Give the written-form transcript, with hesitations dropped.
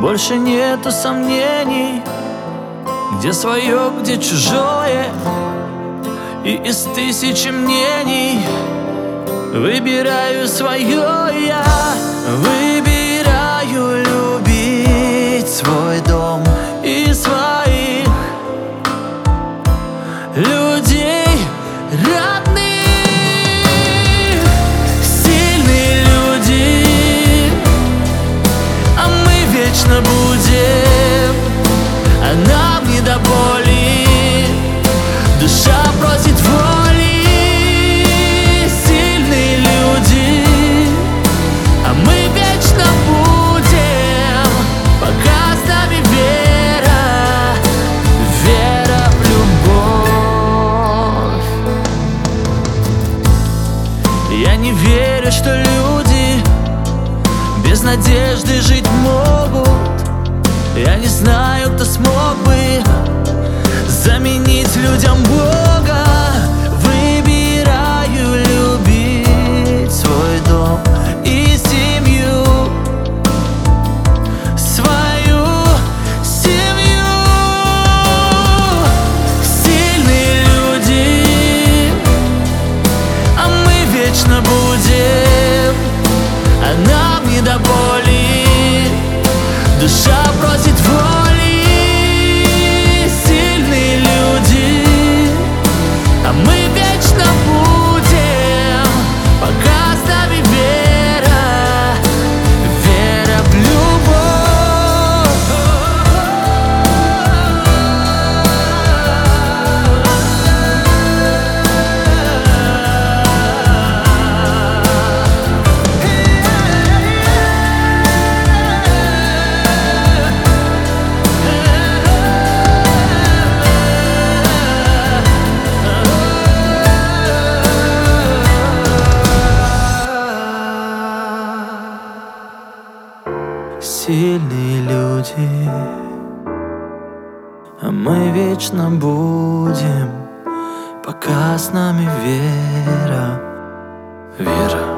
больше нету сомнений, где свое, где чужое. И из тысячи мнений выбираю свое я. Выбираю любить свой дом и своих людей родных. Сильные люди, а мы вечно будем, а нам не до боли. Душа просит воли. Сильные люди, а мы вечно будем, пока с нами вера, вера в любовь. Я не верю, что люди без надежды жить могут. Я не знаю, кто смог бы заменить людям Бога. Выбираю любить свой дом и семью, свою семью. Сильные люди, а мы вечно будем, а нам не до боли. Душа просит воли. Сильные люди, а мы вечно будем, пока с нами вера, вера в любовь. Сильные люди, а мы вечно будем, пока с нами вера, вера.